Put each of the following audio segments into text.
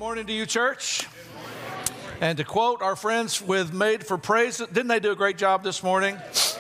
Morning to you, church. And to quote our friends with Made for Praise, didn't they do a great job this morning?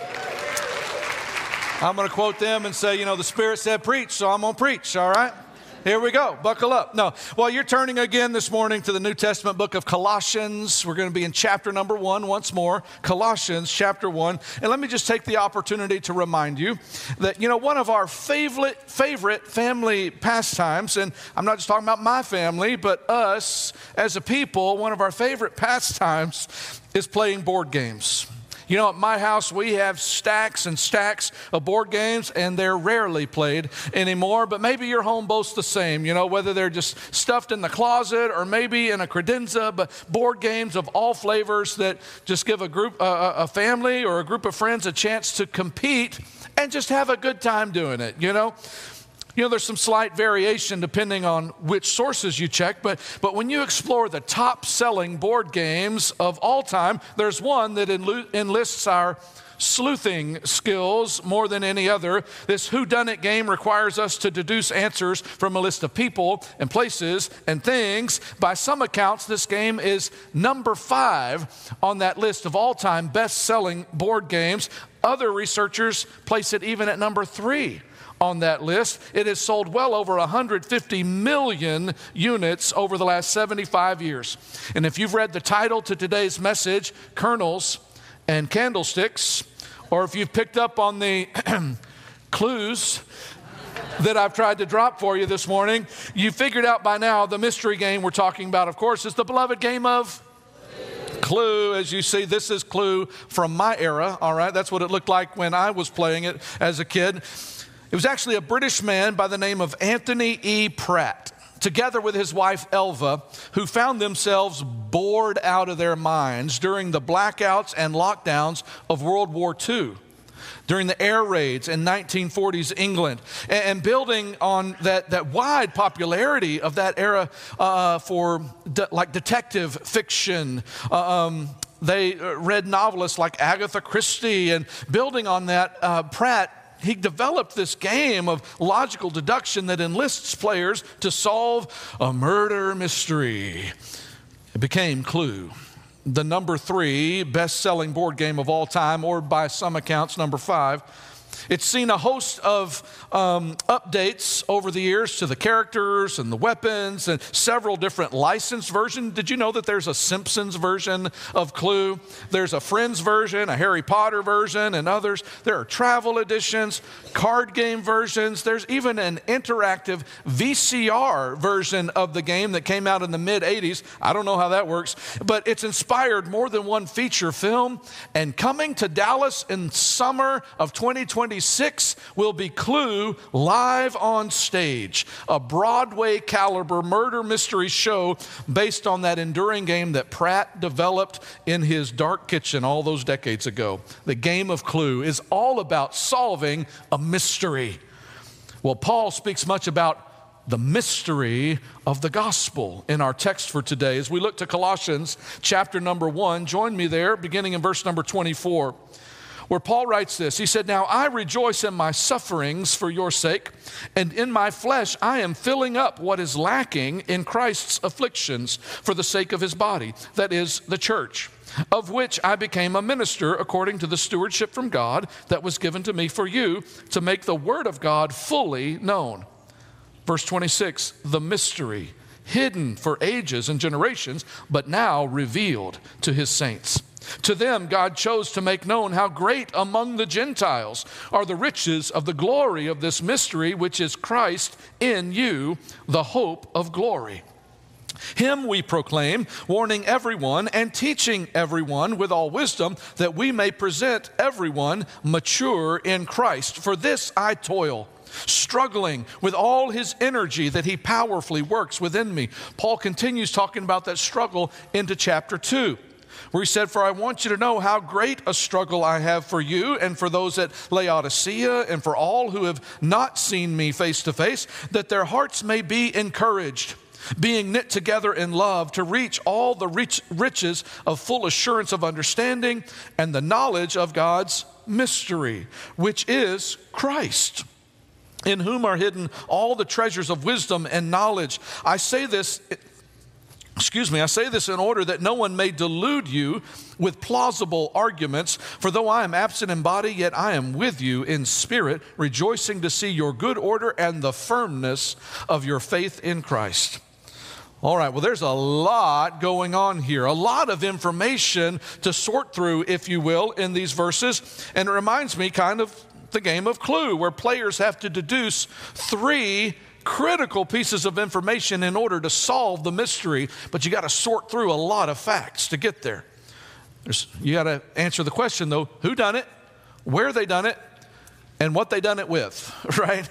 I'm going to quote them and say, the Spirit said preach, so I'm going to preach, all right? Here we go. Buckle up. No, well, you're turning again this morning to the New Testament book of Colossians. We're going to be in chapter number 1 once more, Colossians chapter 1. And let me just take the opportunity to remind you that, one of our favorite family pastimes, and I'm not just talking about my family, but us as a people, one of our favorite pastimes is playing board games. At my house, we have stacks and stacks of board games, and they're rarely played anymore. But maybe your home boasts the same, whether they're just stuffed in the closet or maybe in a credenza, but board games of all flavors that just give a family or a group of friends a chance to compete and just have a good time doing it, there's some slight variation depending on which sources you check, but when you explore the top-selling board games of all time, there's one that enlists our sleuthing skills more than any other. This whodunit game requires us to deduce answers from a list of people and places and things. By some accounts, this game is number 5 on that list of all-time best-selling board games. Other researchers place it even at number 3. On that list. It has sold well over 150 million units over the last 75 years. And if you've read the title to today's message, Kernels and Candlesticks, or if you've picked up on the clues that I've tried to drop for you this morning, you figured out by now the mystery game we're talking about, of course, is the beloved game of Clue. As you see, this is Clue from my era, all right? That's what it looked like when I was playing it as a kid. It was actually a British man by the name of Anthony E. Pratt, together with his wife Elva, who found themselves bored out of their minds during the blackouts and lockdowns of World War II, during the air raids in 1940s England, and building on that wide popularity of that era for detective fiction. They read novelists like Agatha Christie, and building on that, Pratt, he developed this game of logical deduction that enlists players to solve a murder mystery. It became Clue, the number 3 best-selling board game of all time, or by some accounts, number 5. It's seen a host of updates over the years to the characters and the weapons and several different licensed versions. Did you know that there's a Simpsons version of Clue? There's a Friends version, a Harry Potter version, and others. There are travel editions, card game versions. There's even an interactive VCR version of the game that came out in the mid-'80s. I don't know how that works, but it's inspired more than one feature film. And coming to Dallas in summer of 2026 will be Clue live on stage, a Broadway caliber murder mystery show based on that enduring game that Pratt developed in his dark kitchen all those decades ago. The game of Clue is all about solving a mystery. Well, Paul speaks much about the mystery of the gospel in our text for today. As we look to Colossians chapter number 1, join me there, beginning in verse number 24. Where Paul writes this. He said, "Now I rejoice in my sufferings for your sake, and in my flesh I am filling up what is lacking in Christ's afflictions for the sake of his body, that is, the church, of which I became a minister according to the stewardship from God that was given to me for you, to make the word of God fully known." Verse 26, "The mystery, hidden for ages and generations, but now revealed to his saints. To them God chose to make known how great among the Gentiles are the riches of the glory of this mystery, which is Christ in you, the hope of glory. Him we proclaim, warning everyone and teaching everyone with all wisdom, that we may present everyone mature in Christ. For this I toil, struggling with all his energy that he powerfully works within me." Paul continues talking about that struggle into chapter 2. Where he said, "For I want you to know how great a struggle I have for you and for those at Laodicea and for all who have not seen me face to face, that their hearts may be encouraged, being knit together in love, to reach all the riches of full assurance of understanding and the knowledge of God's mystery, which is Christ, in whom are hidden all the treasures of wisdom and knowledge. I say this I say this in order that no one may delude you with plausible arguments. For though I am absent in body, yet I am with you in spirit, rejoicing to see your good order and the firmness of your faith in Christ. All right, well, there's a lot going on here, a lot of information to sort through, if you will, in these verses. And it reminds me kind of the game of Clue, where players have to deduce 3 critical pieces of information in order to solve the mystery, but you got to sort through a lot of facts to get there. You got to answer the question, though, who done it, where they done it, and what they done it with, right?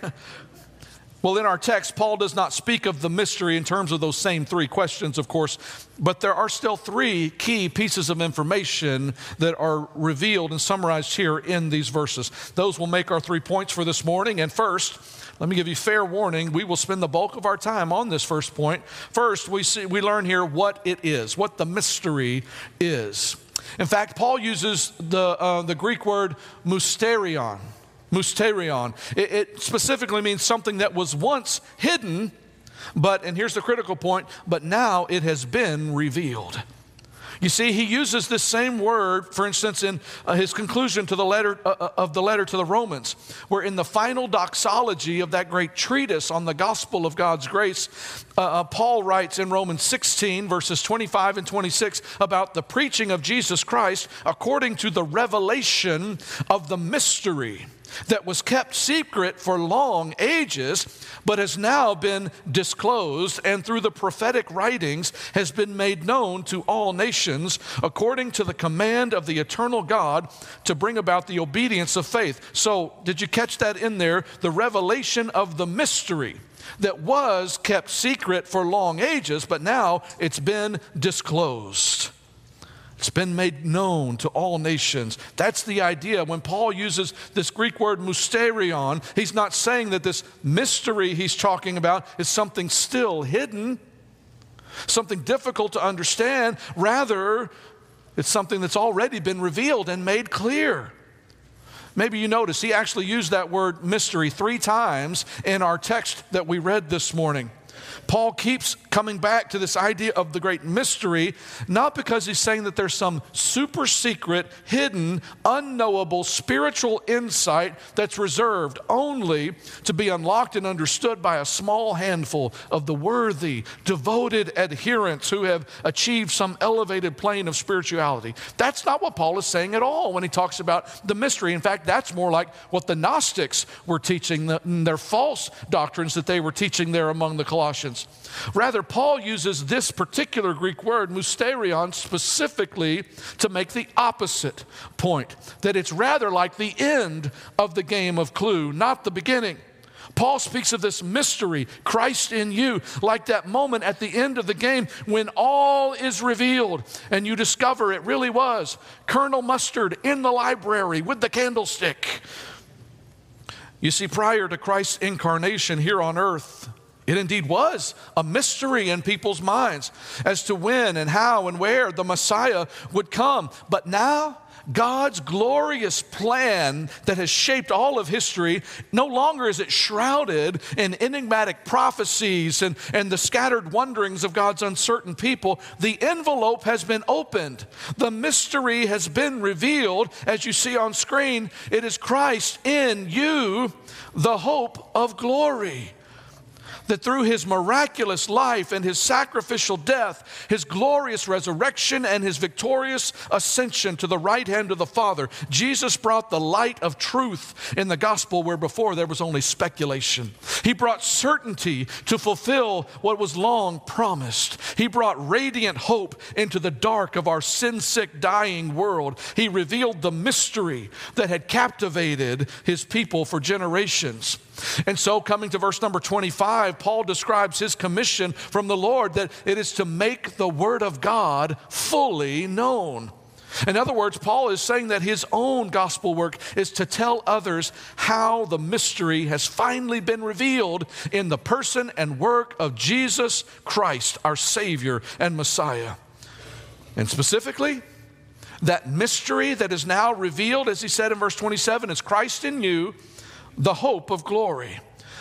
Well, in our text, Paul does not speak of the mystery in terms of those same 3 questions, of course, but there are still 3 key pieces of information that are revealed and summarized here in these verses. Those will make our 3 points for this morning. And first, let me give you fair warning. We will spend the bulk of our time on this first point. First, we learn here what it is, what the mystery is. In fact, Paul uses the Greek word mysterion. Mysterion. It specifically means something that was once hidden, and here's the critical point, but now it has been revealed. You see, he uses this same word, for instance, in his conclusion to the letter to the Romans, where in the final doxology of that great treatise on the gospel of God's grace, Paul writes in Romans 16, verses 25 and 26, about the preaching of Jesus Christ according to the revelation of the mystery that was kept secret for long ages, but has now been disclosed, and through the prophetic writings has been made known to all nations, according to the command of the eternal God, to bring about the obedience of faith. So, did you catch that in there? The revelation of the mystery that was kept secret for long ages, but now it's been disclosed. It's been made known to all nations. That's the idea. When Paul uses this Greek word mysterion, he's not saying that this mystery he's talking about is something still hidden, something difficult to understand. Rather, it's something that's already been revealed and made clear. Maybe you notice he actually used that word mystery 3 times in our text that we read this morning. Paul keeps coming back to this idea of the great mystery, not because he's saying that there's some super secret, hidden, unknowable spiritual insight that's reserved only to be unlocked and understood by a small handful of the worthy, devoted adherents who have achieved some elevated plane of spirituality. That's not what Paul is saying at all when he talks about the mystery. In fact, that's more like what the Gnostics were teaching, their false doctrines that they were teaching there among the Colossians. Rather, Paul uses this particular Greek word, mysterion, specifically to make the opposite point, that it's rather like the end of the game of Clue, not the beginning. Paul speaks of this mystery, Christ in you, like that moment at the end of the game when all is revealed and you discover it really was Colonel Mustard in the library with the candlestick. You see, prior to Christ's incarnation here on earth, it indeed was a mystery in people's minds as to when and how and where the Messiah would come. But now, God's glorious plan that has shaped all of history, no longer is it shrouded in enigmatic prophecies and the scattered wonderings of God's uncertain people. The envelope has been opened. The mystery has been revealed. As you see on screen, it is Christ in you, the hope of glory. That through his miraculous life and his sacrificial death, his glorious resurrection and his victorious ascension to the right hand of the Father, Jesus brought the light of truth in the gospel where before there was only speculation. He brought certainty to fulfill what was long promised. He brought radiant hope into the dark of our sin-sick, dying world. He revealed the mystery that had captivated his people for generations. And so, coming to verse number 25, Paul describes his commission from the Lord, that it is to make the word of God fully known. In other words, Paul is saying that his own gospel work is to tell others how the mystery has finally been revealed in the person and work of Jesus Christ, our Savior and Messiah. And specifically, that mystery that is now revealed, as he said in verse 27, is Christ in you, the hope of glory.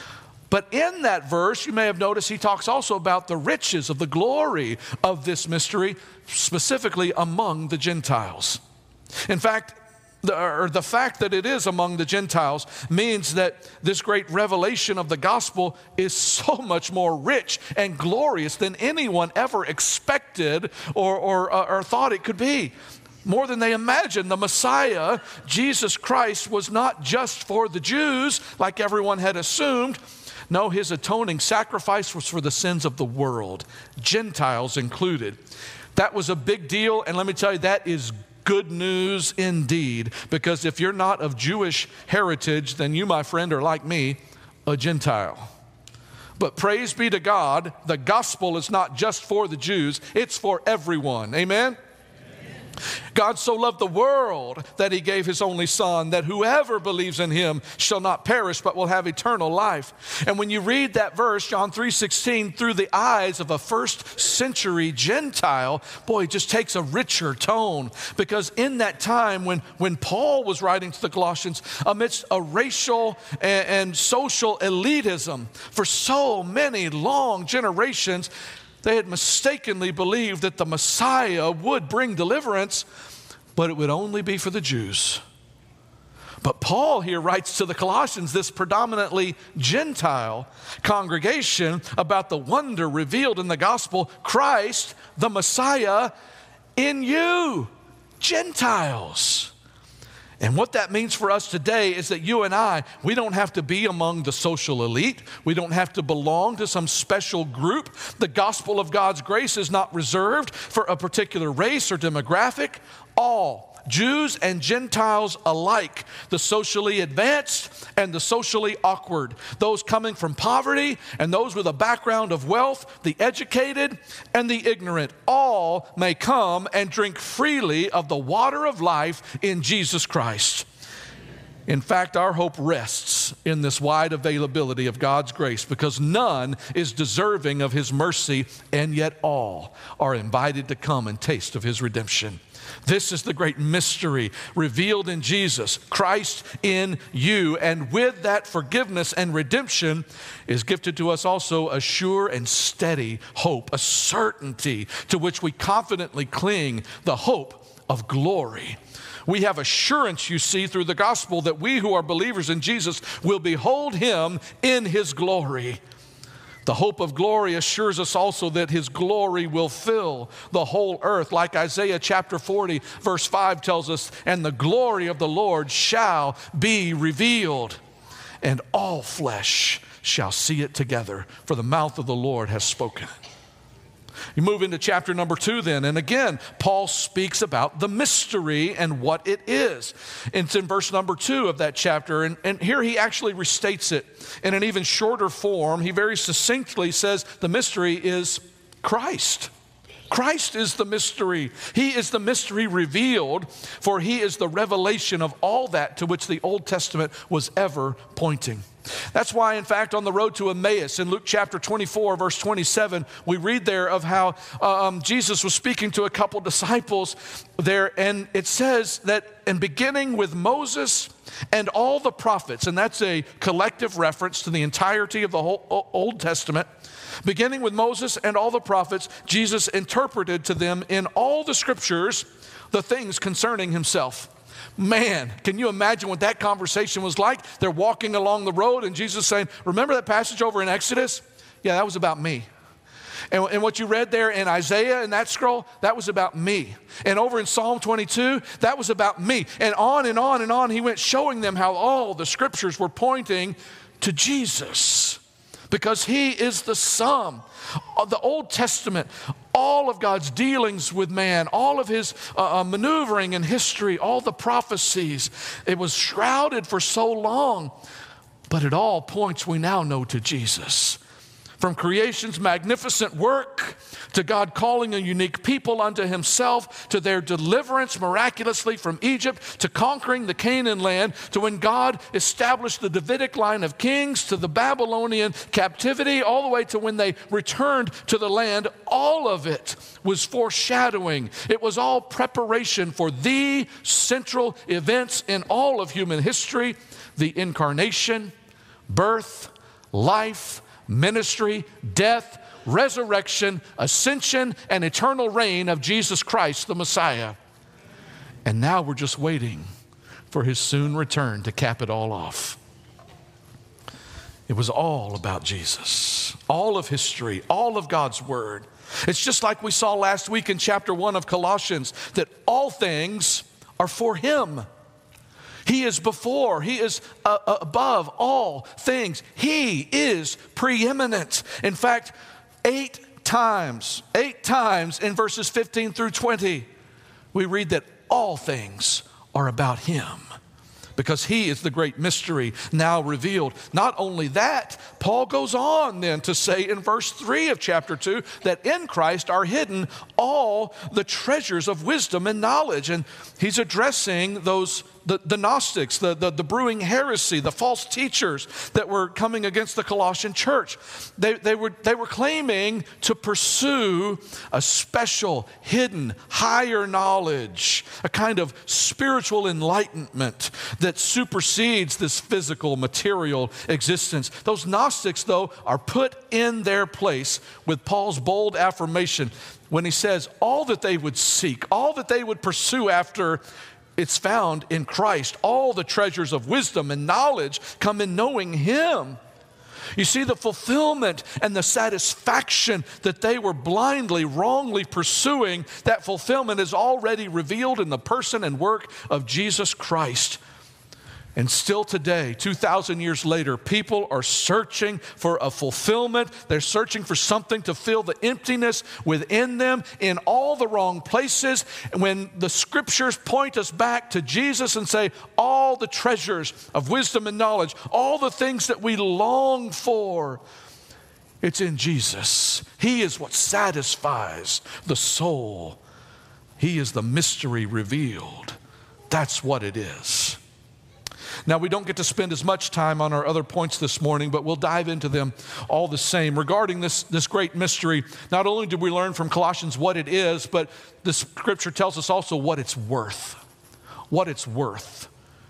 But in that verse, you may have noticed he talks also about the riches of the glory of this mystery, specifically among the Gentiles. In fact, the fact that it is among the Gentiles means that this great revelation of the gospel is so much more rich and glorious than anyone ever expected or thought it could be. More than they imagined. The Messiah, Jesus Christ, was not just for the Jews like everyone had assumed. No, his atoning sacrifice was for the sins of the world, Gentiles included. That was a big deal, and let me tell you, that is good news indeed, because if you're not of Jewish heritage, then you, my friend, are like me, a Gentile. But praise be to God, the gospel is not just for the Jews, it's for everyone. Amen? God so loved the world that he gave his only son, that whoever believes in him shall not perish but will have eternal life. And when you read that verse, John 3:16, through the eyes of a first century Gentile, boy, it just takes a richer tone. Because in that time when Paul was writing to the Colossians, amidst a racial and social elitism for so many long generations, they had mistakenly believed that the Messiah would bring deliverance, but it would only be for the Jews. But Paul here writes to the Colossians, this predominantly Gentile congregation, about the wonder revealed in the gospel, Christ, the Messiah, in you, Gentiles. And what that means for us today is that you and I, we don't have to be among the social elite. We don't have to belong to some special group. The gospel of God's grace is not reserved for a particular race or demographic. All, Jews and Gentiles alike, the socially advanced and the socially awkward, those coming from poverty and those with a background of wealth, the educated and the ignorant, all may come and drink freely of the water of life in Jesus Christ. In fact, our hope rests in this wide availability of God's grace, because none is deserving of his mercy, and yet all are invited to come and taste of his redemption. This is the great mystery revealed in Jesus, Christ in you. And with that forgiveness and redemption is gifted to us also a sure and steady hope, a certainty to which we confidently cling, the hope of glory. We have assurance, you see, through the gospel that we who are believers in Jesus will behold him in his glory. The hope of glory assures us also that his glory will fill the whole earth. Like Isaiah chapter 40, verse 5 tells us, and the glory of the Lord shall be revealed, and all flesh shall see it together, for the mouth of the Lord has spoken. You move into chapter number 2 then, and again, Paul speaks about the mystery and what it is. It's in verse number 2 of that chapter, and here he actually restates it in an even shorter form. He very succinctly says the mystery is Christ. Christ is the mystery. He is the mystery revealed, for he is the revelation of all that to which the Old Testament was ever pointing. That's why, in fact, on the road to Emmaus, in Luke chapter 24, verse 27, we read there of how Jesus was speaking to a couple disciples there, and it says that, and beginning with Moses and all the prophets, and that's a collective reference to the entirety of the whole Old Testament, beginning with Moses and all the prophets, Jesus interpreted to them in all the scriptures the things concerning himself. Man, can you imagine what that conversation was like? They're walking along the road and Jesus saying, remember that passage over in Exodus? Yeah, that was about me. And what you read there in Isaiah in that scroll, that was about me. And over in Psalm 22, that was about me. And on and on and on, he went showing them how all the scriptures were pointing to Jesus, because he is the sum of the Old Testament. All of God's dealings with man, all of his maneuvering in history, all the prophecies, it was shrouded for so long, but it all points, we now know, to Jesus. From creation's magnificent work, to God calling a unique people unto himself, to their deliverance miraculously from Egypt, to conquering the Canaan land, to when God established the Davidic line of kings, to the Babylonian captivity, all the way to when they returned to the land, all of it was foreshadowing. It was all preparation for the central events in all of human history, the incarnation, birth, life, ministry, death, resurrection, ascension, and eternal reign of Jesus Christ, the Messiah. And now we're just waiting for his soon return to cap it all off. It was all about Jesus. All of history, all of God's word. It's just like we saw last week in chapter 1 of Colossians, that all things are for him. He is before, he is above all things. He is preeminent. In fact, 8 times in verses 15 through 20, we read that all things are about him, because he is the great mystery now revealed. Not only that, Paul goes on then to say in verse 3 of chapter 2 that in Christ are hidden all the treasures of wisdom and knowledge. And he's addressing the Gnostics, the brewing heresy, the false teachers that were coming against the Colossian church. They were claiming to pursue a special, hidden, higher knowledge, a kind of spiritual enlightenment that supersedes this physical, material existence. Those Gnostics, though, are put in their place with Paul's bold affirmation when he says all that they would seek, all that they would pursue after, it's found in Christ. All the treasures of wisdom and knowledge come in knowing him. You see, the fulfillment and the satisfaction that they were blindly, wrongly pursuing, that fulfillment is already revealed in the person and work of Jesus Christ. And still today, 2,000 years later, people are searching for a fulfillment. They're searching for something to fill the emptiness within them in all the wrong places. When the scriptures point us back to Jesus and say, all the treasures of wisdom and knowledge, all the things that we long for, it's in Jesus. He is what satisfies the soul. He is the mystery revealed. That's what it is. Now, we don't get to spend as much time on our other points this morning, but we'll dive into them all the same. Regarding this great mystery, not only did we learn from Colossians what it is, but the scripture tells us also what it's worth. What it's worth.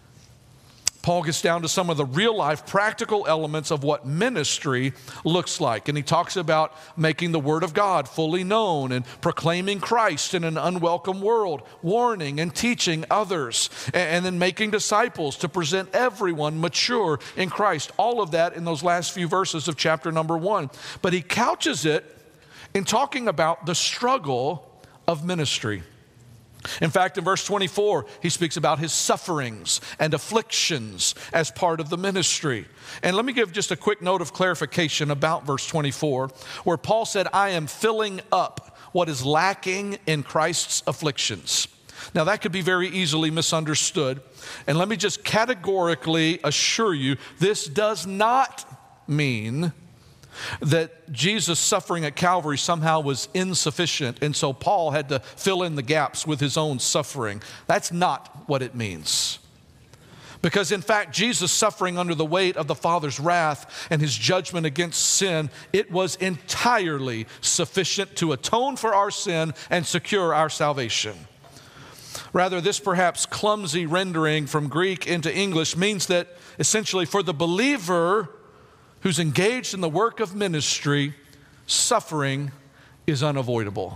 Paul gets down to some of the real-life practical elements of what ministry looks like. And he talks about making the Word of God fully known and proclaiming Christ in an unwelcome world, warning and teaching others, and then making disciples to present everyone mature in Christ. All of that in those last few verses of chapter number 1. But he couches it in talking about the struggle of ministry. In fact, in verse 24, he speaks about his sufferings and afflictions as part of the ministry. And let me give just a quick note of clarification about verse 24, where Paul said, I am filling up what is lacking in Christ's afflictions. Now, that could be very easily misunderstood. And let me just categorically assure you, this does not mean that Jesus' suffering at Calvary somehow was insufficient, and so Paul had to fill in the gaps with his own suffering. That's not what it means. Because in fact, Jesus' suffering under the weight of the Father's wrath and his judgment against sin, it was entirely sufficient to atone for our sin and secure our salvation. Rather, this perhaps clumsy rendering from Greek into English means that essentially for the believer who's engaged in the work of ministry, suffering is unavoidable.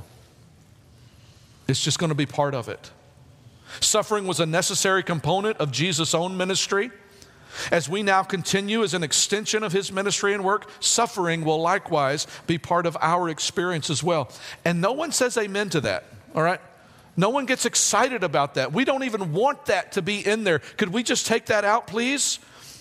It's just going to be part of it. Suffering was a necessary component of Jesus' own ministry. As we now continue as an extension of his ministry and work, suffering will likewise be part of our experience as well. And no one says amen to that, all right? No one gets excited about that. We don't even want that to be in there. Could we just take that out, please?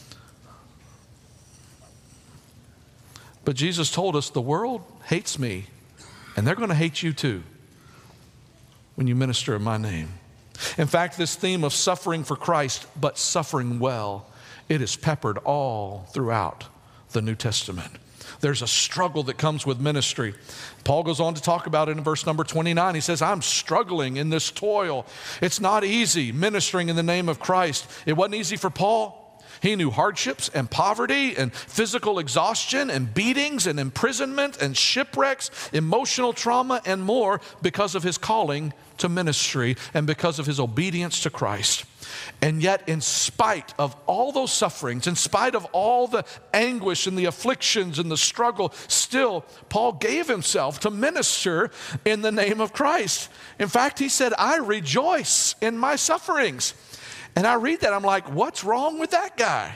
But Jesus told us the world hates me, and they're going to hate you too when you minister in my name. In fact, this theme of suffering for Christ, but suffering well, it is peppered all throughout the New Testament. There's a struggle that comes with ministry. Paul goes on to talk about it in verse number 29. He says, I'm struggling in this toil. It's not easy ministering in the name of Christ. It wasn't easy for Paul. He knew hardships and poverty and physical exhaustion and beatings and imprisonment and shipwrecks, emotional trauma and more because of his calling to ministry and because of his obedience to Christ. And yet, in spite of all those sufferings, in spite of all the anguish and the afflictions and the struggle, still, Paul gave himself to minister in the name of Christ. In fact, he said, I rejoice in my sufferings. And I read that, I'm like, what's wrong with that guy?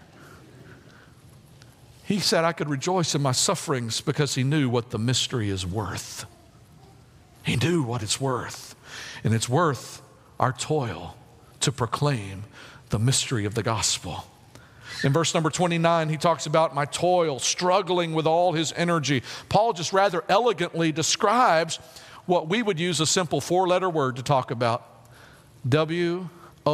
He said, I could rejoice in my sufferings because he knew what the mystery is worth. He knew what it's worth. And it's worth our toil to proclaim the mystery of the gospel. In verse number 29, he talks about my toil, struggling with all his energy. Paul just rather elegantly describes what we would use a simple four-letter word to talk about. W-O-R-K.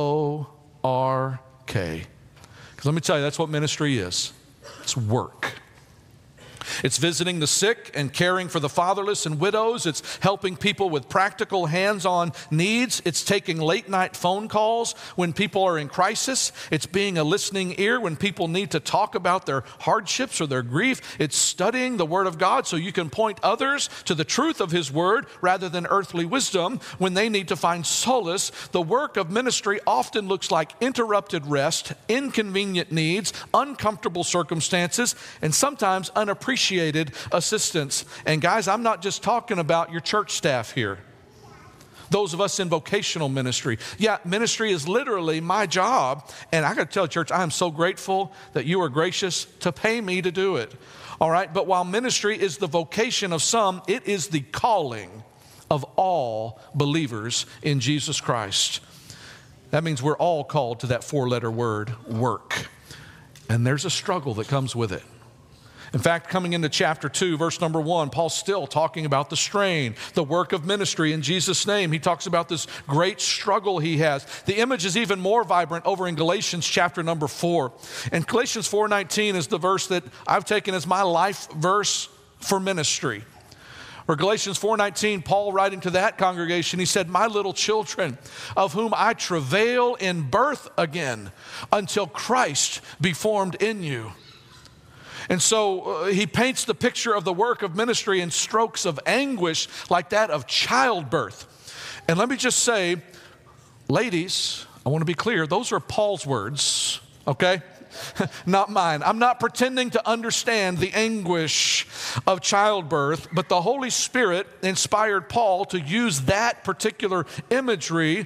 Because let me tell you, that's what ministry is. It's work. It's visiting the sick and caring for the fatherless and widows. It's helping people with practical hands-on needs. It's taking late-night phone calls when people are in crisis. It's being a listening ear when people need to talk about their hardships or their grief. It's studying the Word of God so you can point others to the truth of His Word rather than earthly wisdom when they need to find solace. The work of ministry often looks like interrupted rest, inconvenient needs, uncomfortable circumstances, and sometimes unappreciated assistance. And guys, I'm not just talking about your church staff here. Those of us in vocational ministry. Yeah, ministry is literally my job. And I got to tell church, I am so grateful that you are gracious to pay me to do it. All right, but while ministry is the vocation of some, it is the calling of all believers in Jesus Christ. That means we're all called to that four-letter word, work. And there's a struggle that comes with it. In fact, coming into chapter 2, verse number 1, Paul's still talking about the strain, the work of ministry in Jesus' name. He talks about this great struggle he has. The image is even more vibrant over in Galatians chapter number 4. And Galatians 4:19 is the verse that I've taken as my life verse for ministry. Or Galatians 4:19, Paul writing to that congregation, he said, my little children, of whom I travail in birth again, until Christ be formed in you. And so he paints the picture of the work of ministry in strokes of anguish like that of childbirth. And let me just say, ladies, I want to be clear, those are Paul's words, okay? Not mine. I'm not pretending to understand the anguish of childbirth, but the Holy Spirit inspired Paul to use that particular imagery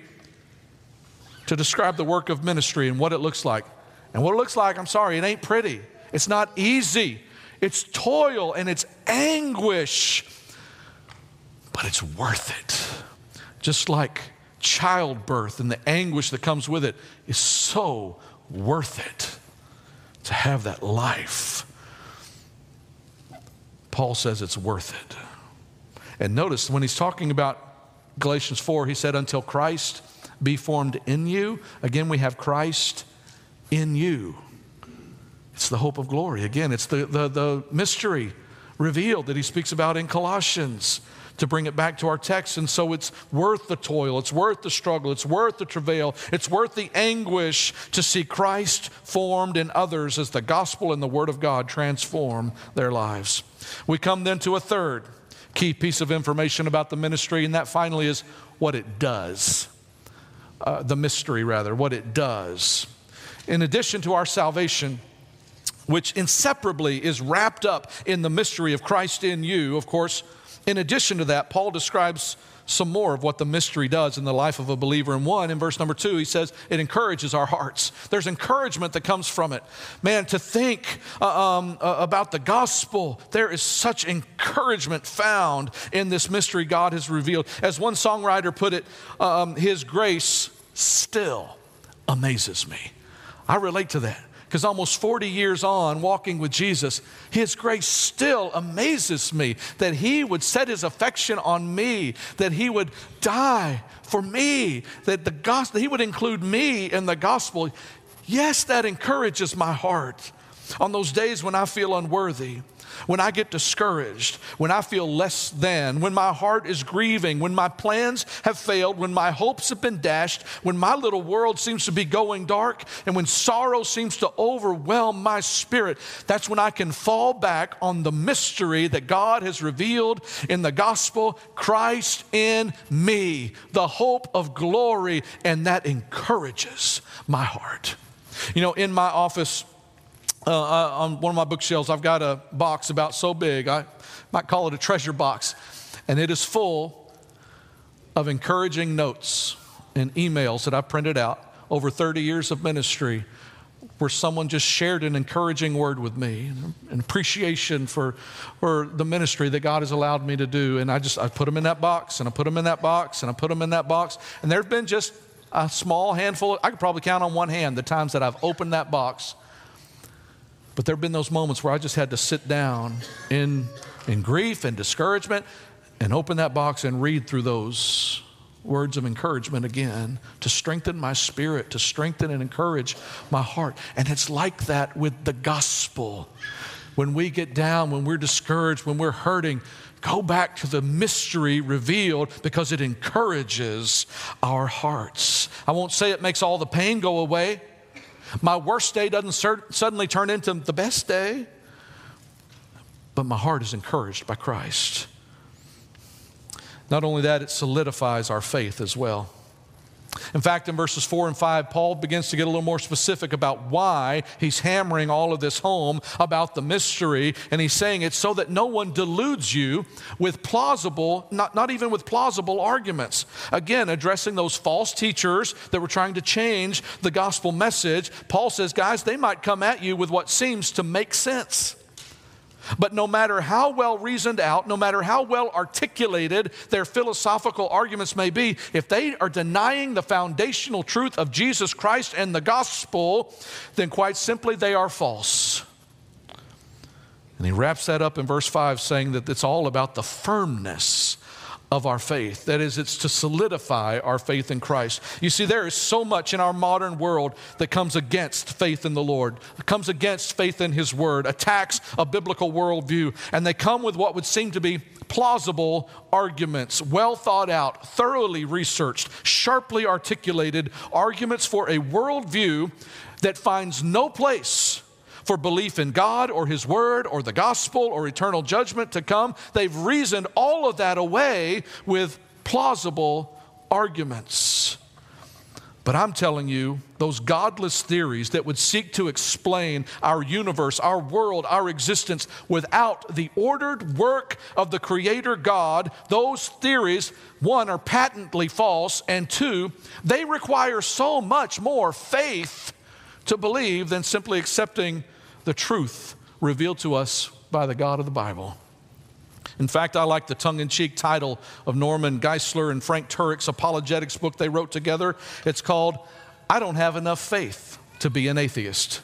to describe the work of ministry and what it looks like. And what it looks like, I'm sorry, it ain't pretty. It's not easy. It's toil and it's anguish, but it's worth it. Just like childbirth and the anguish that comes with it is so worth it to have that life. Paul says it's worth it. And notice when he's talking about Galatians 4, he said, until Christ be formed in you. Again, we have Christ in you. It's the hope of glory. Again, it's the mystery revealed that he speaks about in Colossians, to bring it back to our text. And so it's worth the toil, it's worth the struggle, it's worth the travail, it's worth the anguish to see Christ formed in others as the gospel and the word of God transform their lives. We come then to a third key piece of information about the ministry, and that finally is what it does. The mystery, rather, what it does. In addition to our salvation, which inseparably is wrapped up in the mystery of Christ in you, of course, in addition to that, Paul describes some more of what the mystery does in the life of a believer. And one, in verse number 2, he says it encourages our hearts. There's encouragement that comes from it. Man, to think about the gospel, there is such encouragement found in this mystery God has revealed. As one songwriter put it, His grace still amazes me. I relate to that. Because almost 40 years on, walking with Jesus, His grace still amazes me that He would set His affection on me, that He would die for me, that the gospel, He would include me in the gospel. Yes, that encourages my heart on those days when I feel unworthy, when I get discouraged, when I feel less than, when my heart is grieving, when my plans have failed, when my hopes have been dashed, when my little world seems to be going dark, and when sorrow seems to overwhelm my spirit, that's when I can fall back on the mystery that God has revealed in the gospel, Christ in me, the hope of glory, and that encourages my heart. You know, in my office, on one of my bookshelves, I've got a box about so big, I might call it a treasure box, and it is full of encouraging notes and emails that I printed out over 30 years of ministry, where someone just shared an encouraging word with me, an appreciation for the ministry that God has allowed me to do. And I put them in that box, and I put them in that box, and I put them in that box. And there have been just a small handful, I could probably count on one hand the times that I've opened that box. But there have been those moments where I just had to sit down in grief and discouragement and open that box and read through those words of encouragement again to strengthen my spirit, to strengthen and encourage my heart. And it's like that with the gospel. When we get down, when we're discouraged, when we're hurting, go back to the mystery revealed because it encourages our hearts. I won't say it makes all the pain go away. My worst day doesn't suddenly turn into the best day, but my heart is encouraged by Christ. Not only that, it solidifies our faith as well. In fact, in verses 4 and 5, Paul begins to get a little more specific about why he's hammering all of this home about the mystery. And he's saying it's so that no one deludes you with plausible, not even with plausible arguments. Again, addressing those false teachers that were trying to change the gospel message. Paul says, guys, they might come at you with what seems to make sense. But no matter how well reasoned out, no matter how well articulated their philosophical arguments may be, if they are denying the foundational truth of Jesus Christ and the gospel, then quite simply they are false. And he wraps that up in verse 5, saying that it's all about the firmness of our faith. That is, it's to solidify our faith in Christ. You see, there is so much in our modern world that comes against faith in the Lord, comes against faith in His Word, attacks a biblical worldview, and they come with what would seem to be plausible arguments, well thought out, thoroughly researched, sharply articulated arguments for a worldview that finds no place for belief in God or His Word or the gospel or eternal judgment to come. They've reasoned all of that away with plausible arguments. But I'm telling you, those godless theories that would seek to explain our universe, our world, our existence without the ordered work of the Creator God, those theories, one, are patently false, and two, they require so much more faith to believe than simply accepting the truth revealed to us by the God of the Bible. In fact, I like the tongue-in-cheek title of Norman Geisler and Frank Turek's apologetics book they wrote together. It's called, "I Don't Have Enough Faith to Be an Atheist."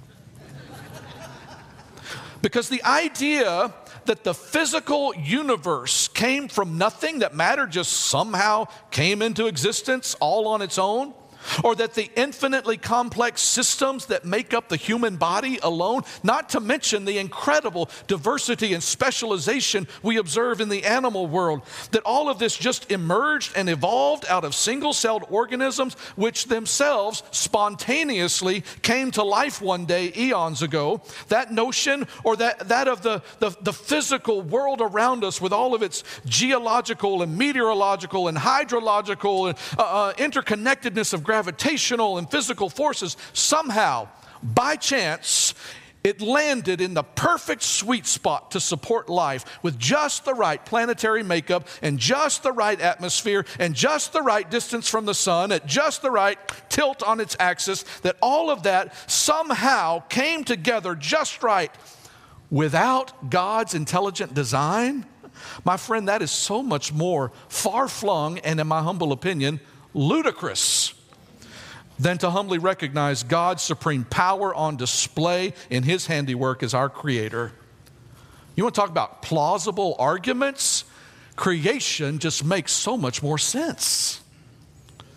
Because the idea that the physical universe came from nothing, that matter just somehow came into existence all on its own, or that the infinitely complex systems that make up the human body alone, not to mention the incredible diversity and specialization we observe in the animal world, that all of this just emerged and evolved out of single-celled organisms which themselves spontaneously came to life one day eons ago. That notion, or that of the physical world around us with all of its geological and meteorological and hydrological and interconnectedness of gravitational and physical forces, somehow, by chance, it landed in the perfect sweet spot to support life with just the right planetary makeup and just the right atmosphere and just the right distance from the sun at just the right tilt on its axis, that all of that somehow came together just right without God's intelligent design. My friend, that is so much more far-flung and, in my humble opinion, ludicrous than to humbly recognize God's supreme power on display in His handiwork as our Creator. You want to talk about plausible arguments? Creation just makes so much more sense.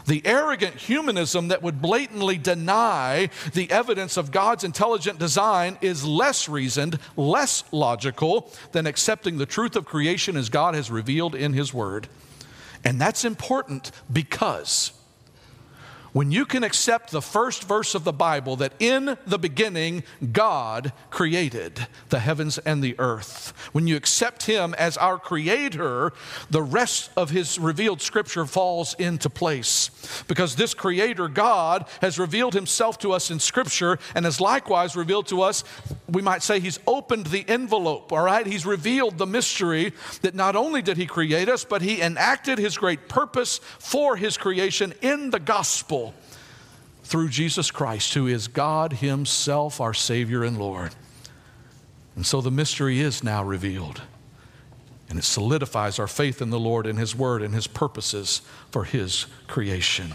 The arrogant humanism that would blatantly deny the evidence of God's intelligent design is less reasoned, less logical than accepting the truth of creation as God has revealed in His Word. And that's important because when you can accept the first verse of the Bible that in the beginning God created the heavens and the earth, when you accept Him as our Creator, the rest of His revealed Scripture falls into place. Because this Creator God has revealed Himself to us in Scripture and has likewise revealed to us, we might say He's opened the envelope, all right? He's revealed the mystery that not only did He create us, but He enacted His great purpose for His creation in the gospel through Jesus Christ, who is God Himself, our Savior and Lord. And so the mystery is now revealed, and it solidifies our faith in the Lord and His Word and His purposes for His creation.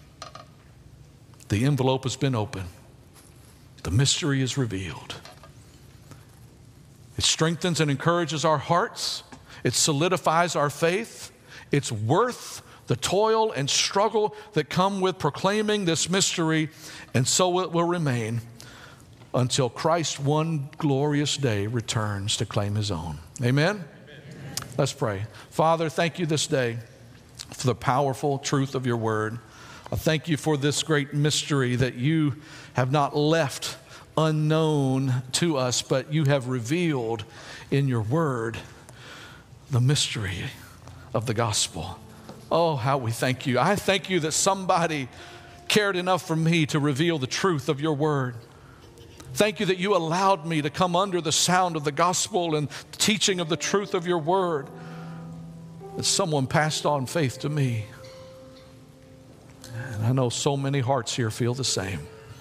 The envelope has been opened. The mystery is revealed. It strengthens and encourages our hearts. It solidifies our faith. It's worth the toil and struggle that come with proclaiming this mystery, and so it will remain until Christ one glorious day returns to claim His own. Amen? Amen. Let's pray. Father, thank You this day for the powerful truth of Your Word. I thank You for this great mystery that You have not left unknown to us, but You have revealed in Your Word the mystery of the gospel. Oh, how we thank You. I thank You that somebody cared enough for me to reveal the truth of Your Word. Thank You that You allowed me to come under the sound of the gospel and teaching of the truth of Your Word. That someone passed on faith to me. And I know so many hearts here feel the same.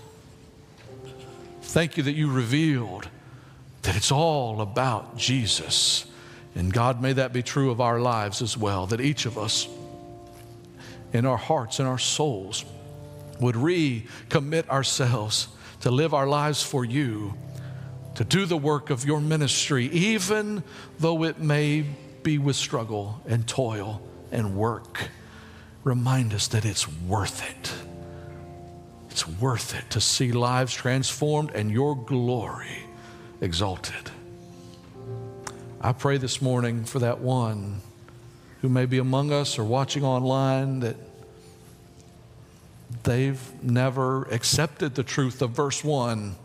Thank You that You revealed that it's all about Jesus. And God, may that be true of our lives as well, that each of us in our hearts and our souls would recommit ourselves to live our lives for You, to do the work of Your ministry, even though it may be with struggle and toil and work. Remind us that it's worth it. It's worth it to see lives transformed and Your glory exalted. I pray this morning for that one who may be among us or watching online that they've never accepted the truth of verse 1,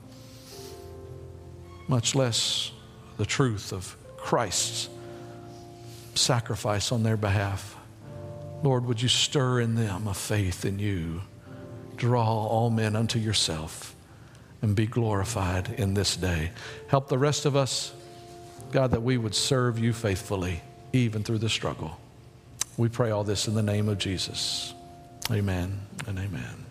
much less the truth of Christ's sacrifice on their behalf. Lord, would You stir in them a faith in You? Draw all men unto Yourself and be glorified in this day. Help the rest of us, God, that we would serve You faithfully even through the struggle. We pray all this in the name of Jesus. Amen and amen.